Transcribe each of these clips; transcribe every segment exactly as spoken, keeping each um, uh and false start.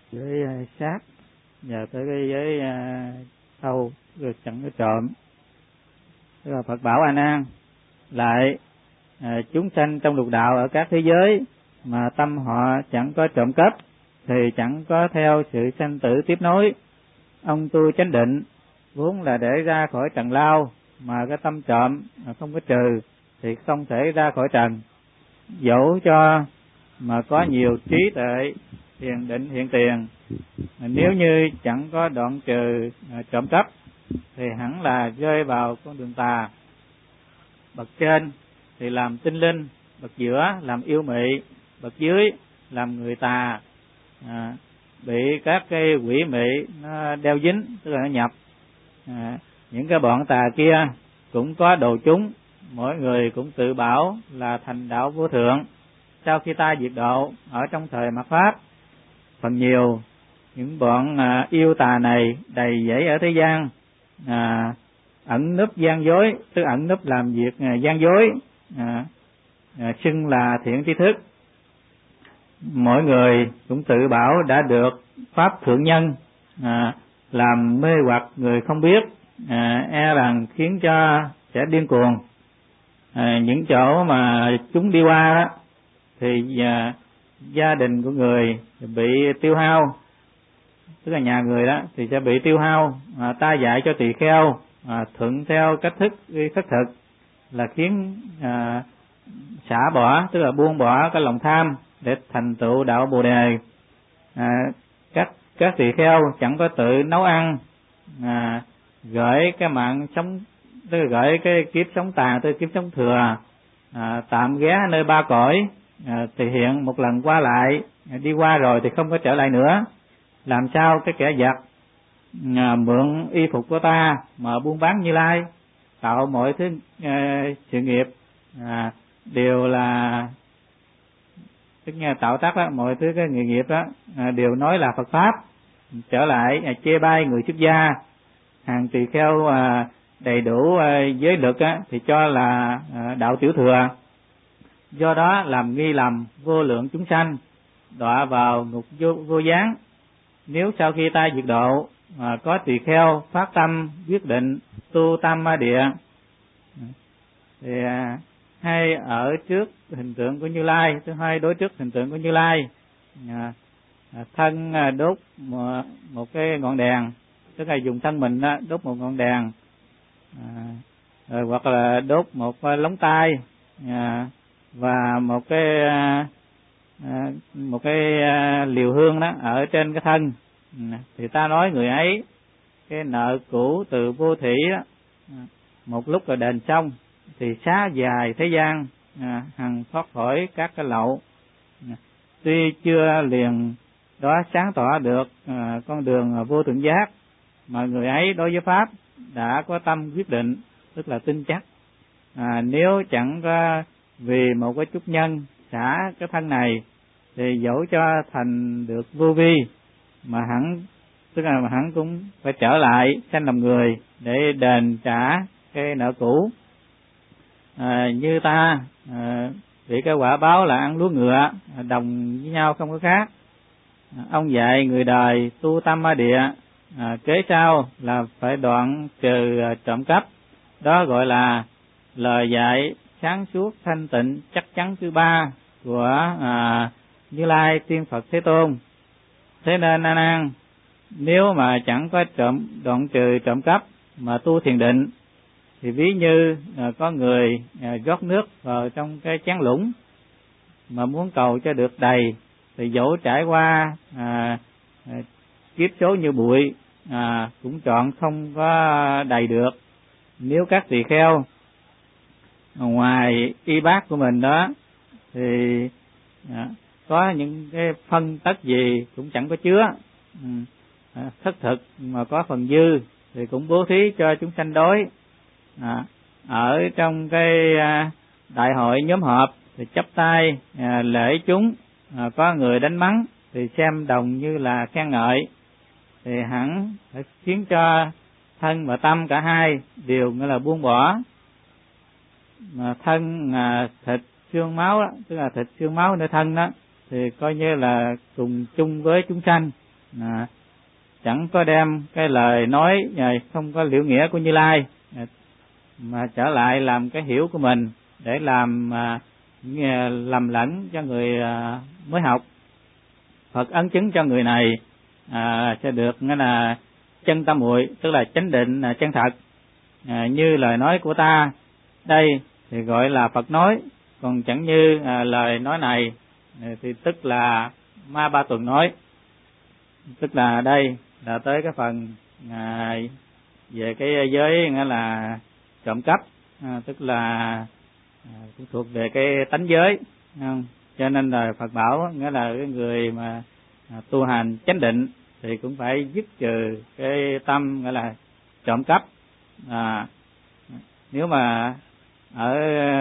với uh, sát và tới cái giới uh, sâu rồi chẳng có trộm. Tức là Phật bảo A Nan lại uh, chúng sanh trong lục đạo ở các thế giới mà tâm họ chẳng có trộm cắp thì chẳng có theo sự sanh tử tiếp nối. Ông tu chánh định vốn là để ra khỏi trần lao, mà cái tâm trộm mà không có trừ thì không thể ra khỏi trần. Dẫu cho mà có nhiều trí tuệ thiền định hiện tiền, nếu như chẳng có đoạn trừ trộm cắp thì hẳn là rơi vào con đường tà. Bậc trên thì làm tinh linh, bậc giữa làm yêu mị, bậc dưới làm người tà, à, bị các cái quỷ mị nó đeo dính, tức là nó nhập. À, những cái bọn tà kia cũng có đồ chúng, mỗi người cũng tự bảo là thành đạo vô thượng. Sau khi ta diệt độ ở trong thời mạt Pháp, phần nhiều những bọn à, yêu tà này đầy dẫy ở thế gian, à, ẩn núp gian dối, tức ẩn núp làm việc à, gian dối, à, à, xưng là thiện tri thức. Mỗi người cũng tự bảo đã được pháp thượng nhân, à, làm mê hoặc người không biết, à, e rằng khiến cho sẽ điên cuồng. À, những chỗ mà chúng đi qua đó thì à, gia đình của người bị tiêu hao, tức là nhà người đó thì sẽ bị tiêu hao. À, ta dạy cho tỳ kheo à, thuận theo cách thức khất thực là khiến à, xả bỏ, tức là buông bỏ cái lòng tham để thành tựu đạo Bồ đề. À, các các tỳ kheo chẳng có tự nấu ăn, à, gửi cái mạng sống, tức là gửi cái kiếp sống tàn tới kiếp sống thừa, à, tạm ghé nơi ba cõi, à, thì hiện một lần qua lại, à, đi qua rồi thì không có trở lại nữa. Làm sao cái kẻ giặc à, mượn y phục của ta mà buôn bán Như Lai, tạo mọi thứ à, sự nghiệp à, đều là tức nghe tạo tác đó, mọi thứ cái nghề nghiệp đó à, đều nói là Phật pháp, trở lại à, chê bai người xuất gia. Hàng tỳ kheo à, đầy đủ à, giới lực á, thì cho là à, đạo tiểu thừa. Do đó làm nghi lầm vô lượng chúng sanh đọa vào ngục vô, vô gián. Nếu sau khi ta diệt độ à, có tỳ kheo phát tâm quyết định tu tam ma địa thì à, hay ở trước hình tượng của Như Lai, thứ hai đối trước hình tượng của Như Lai, à, thân à, đốt một, một cái ngọn đèn, tức là dùng thân mình á, đốt một ngọn đèn, à, rồi hoặc là đốt một lóng tay, à, và một cái à, một cái à, liều hương đó ở trên cái thân, à, thì ta nói người ấy cái nợ cũ từ vô thủy đó, à, một lúc rồi đền xong thì xá dài thế gian, à, hằng thoát khỏi các cái lậu. À, tuy chưa liền đó sáng tỏ được à, con đường vô thượng giác, mà người ấy đối với pháp đã có tâm quyết định, tức là tin chắc. À, nếu chẳng có vì một cái chút nhân xả cái thân này thì dẫu cho thành được vô vi mà hẳn, tức là mà hẳn cũng phải trở lại sanh làm người để đền trả cái nợ cũ. À, như ta à, bị cái quả báo là ăn lúa ngựa, đồng với nhau không có khác. À, ông dạy người đời tu tam ma địa, à, kế sau là phải đoạn trừ à, trộm cắp. Đó gọi là lời dạy sáng suốt thanh tịnh chắc chắn thứ ba của à, Như Lai Tiên Phật Thế Tôn. Thế nên A Nan, nếu mà chẳng có trộm đoạn trừ trộm cắp mà tu thiền định thì ví như à, có người à, rót nước vào trong cái chén lũng mà muốn cầu cho được đầy thì dẫu trải qua à, à, kiếp số như bụi à, cũng chọn không có đầy được. Nếu các tỳ kheo ngoài y bát của mình đó thì à, có những cái phân tất gì cũng chẳng có chứa, ừ, à, thất thực mà có phần dư thì cũng bố thí cho chúng sanh đói. À, ở trong cái à, đại hội nhóm họp thì chắp tay à, lễ chúng, à, có người đánh mắng thì xem đồng như là khen ngợi, thì hẳn phải khiến cho thân và tâm cả hai đều nghĩa là buông bỏ. Mà thân à, thịt xương máu đó, tức là thịt xương máu nơi thân đó thì coi như là cùng chung với chúng sanh, à, chẳng có đem cái lời nói không có liễu nghĩa của Như Lai, mà trở lại làm cái hiểu của mình để làm à, lầm lẫn cho người à, mới học. Phật ấn chứng cho người này à, sẽ được nghĩa là chân tâm muội, tức là chánh định à, chân thật, à, như lời nói của ta đây thì gọi là Phật nói, còn chẳng như à, lời nói này thì tức là ma ba tuần nói. Tức là đây là tới cái phần à, về cái giới nghĩa là trộm cắp, à, tức là à, cũng thuộc về cái tánh giới, không? Cho nên là Phật bảo nghĩa là cái người mà à, tu hành chánh định thì cũng phải dứt trừ cái tâm nghĩa là trộm cắp. À, nếu mà ở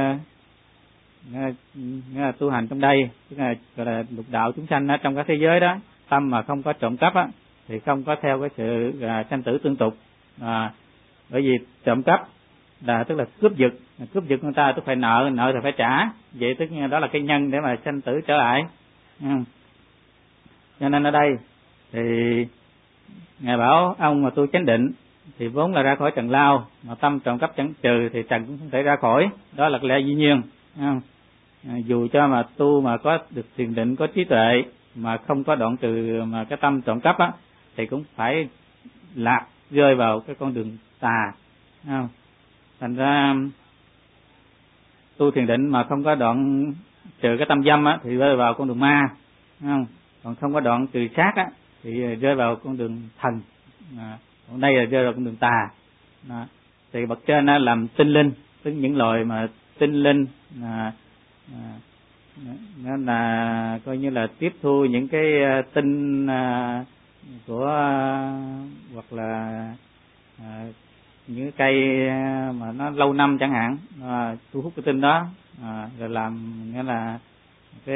nghĩa là tu hành trong đây, tức là gọi là lục đạo chúng sanh ở trong các thế giới đó, tâm mà không có trộm cắp á thì không có theo cái sự à, sanh tử tương tục. À, bởi vì trộm cắp là tức là cướp giật, cướp giật người ta tức phải nợ, nợ thì phải trả, vậy tức đó là cái nhân để mà sanh tử trở lại. Ừ. Cho nên ở đây thì ngài bảo ông mà tu chánh định thì vốn là ra khỏi trần lao, mà tâm trộm cắp chẳng trừ thì trần cũng không thể ra khỏi, đó là lẽ dĩ nhiên. À, dù cho mà tu mà có được thiền định, có trí tuệ mà không có đoạn trừ mà cái tâm trộm cắp á thì cũng phải lạc rơi vào cái con đường tà. À, thành ra tu thiền định mà không có đoạn trừ cái tâm dâm á thì rơi vào con đường ma, không? Còn không có đoạn trừ sát á thì rơi vào con đường thần. À, còn đây là rơi vào con đường tà. À, thì bậc trên á làm tinh linh, tức những loài mà tinh linh, à, à, nó là coi như là tiếp thu những cái tinh à, của à, hoặc là à, những cây mà nó lâu năm chẳng hạn, à, thu hút cái tinh đó, à, rồi làm nghĩa là cái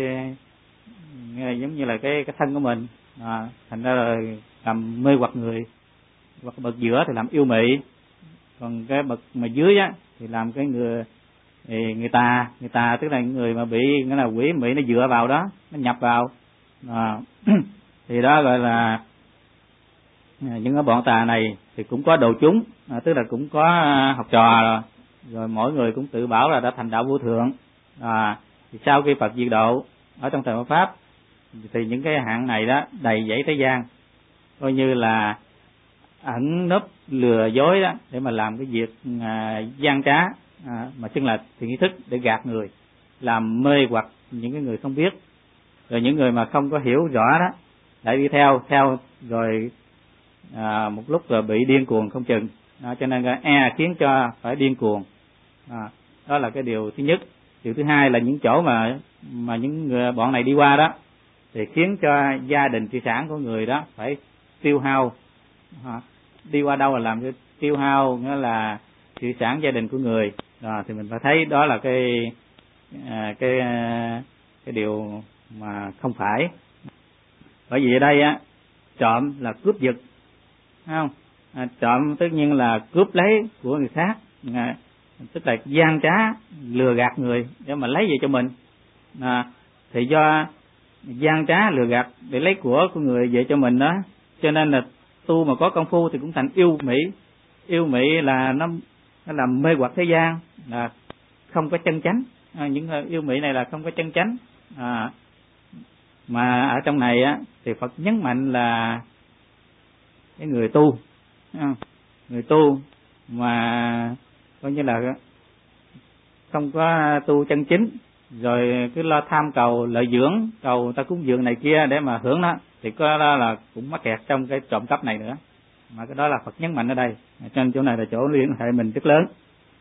nghĩa là giống như là cái cái thân của mình, à, thành ra là làm mê hoặc người, hoặc bậc giữa thì làm yêu mị, còn cái bậc mà dưới á thì làm cái người thì người ta người ta tức là người mà bị nghĩa là quỷ mị nó dựa vào đó, nó nhập vào, à, thì đó gọi là những cái bọn tà này thì cũng có đồ chúng, à, tức là cũng có học trò rồi, rồi mỗi người cũng tự bảo là đã thành đạo vô thượng. À, thì sau khi Phật diệt độ ở trong thời Mạt Pháp thì những cái hạng này đó đầy dẫy thế gian, coi như là ẩn nấp lừa dối đó để mà làm cái việc à, gian trá, à, mà xưng là thiện ý thức để gạt người, làm mê hoặc những cái người không biết, rồi những người mà không có hiểu rõ đó lại đi theo theo rồi à, một lúc rồi bị điên cuồng không chừng. Đó, cho nên e khiến cho phải điên cuồng. À, đó là cái điều thứ nhất. Điều thứ hai là những chỗ mà mà những người, bọn này đi qua đó thì khiến cho gia đình tài sản của người đó phải tiêu hao. À, đi qua đâu là làm cho tiêu hao, nghĩa là tài sản gia đình của người. À, thì mình phải thấy đó là cái à, cái cái điều mà không phải. Bởi vì ở đây á, trộm là cướp giật, không? À, trộm tất nhiên là cướp lấy của người khác, à, tức là gian trá lừa gạt người để mà lấy về cho mình. À, thì do gian trá lừa gạt để lấy của của người về cho mình đó, cho nên là tu mà có công phu thì cũng thành yêu mỹ. Yêu mỹ là nó nó làm mê hoặc thế gian, là không có chân chánh. À, những yêu mỹ này là không có chân chánh. À, mà ở trong này á thì Phật nhấn mạnh là cái người tu, người tu mà coi như là không có tu chân chính, rồi cứ lo tham cầu lợi dưỡng, cầu ta cúng dường này kia để mà hưởng nó, thì có đó là cũng mắc kẹt trong cái trộm cắp này nữa. Mà cái đó là Phật nhấn mạnh ở đây, trên chỗ này là chỗ liên hệ mình rất lớn.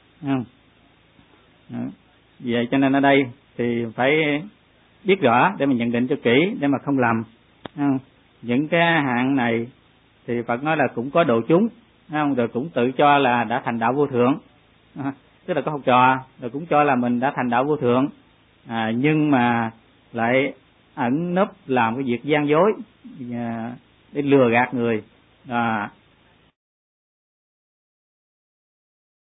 Vậy cho nên ở đây thì phải biết rõ để mình nhận định cho kỹ để mà không lầm. Những cái hạng này thì Phật nói là cũng có độ chúng, không? Rồi cũng tự cho là đã thành đạo vô thượng, à, tức là có học trò rồi cũng cho là mình đã thành đạo vô thượng, à, nhưng mà lại ẩn nấp làm cái việc gian dối, à, để lừa gạt người, à,